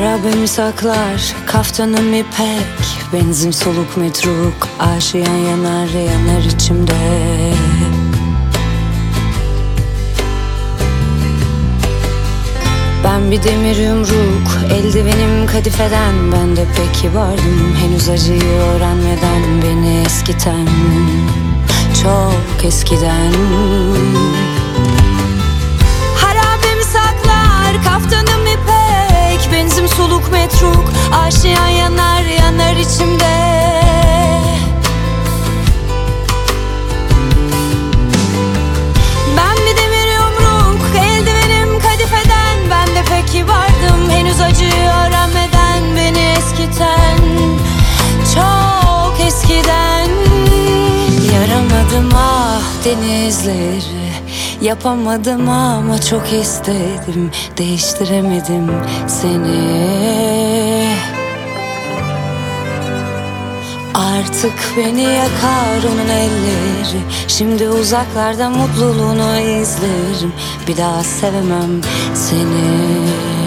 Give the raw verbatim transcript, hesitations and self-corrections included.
Harabemi saklar, kaftanım ipek, benzin soluk metruk, aşiyan yanar yanar içimde. Ben bir demir yumruk, eldivenim kadifeden, ben de pek kibardım henüz acıyı öğrenmeden. Beni eskiten, çok eskiden. Harabemi saklar, kaftanım ipek, benzin soluk metruk, aşiyan yanar yanar içimde. Ben bir demir yumruk, eldivenim kadifeden, ben de pek kibardım henüz acıyı öğrenmeden. Beni eskiten, çok eskiden. Yaramadım ah denizleri, yapamadım ama çok istedim, değiştiremedim seni. Artık beni yakar onun elleri, şimdi uzaklarda mutluluğunu izlerim, bir daha sevemem seni.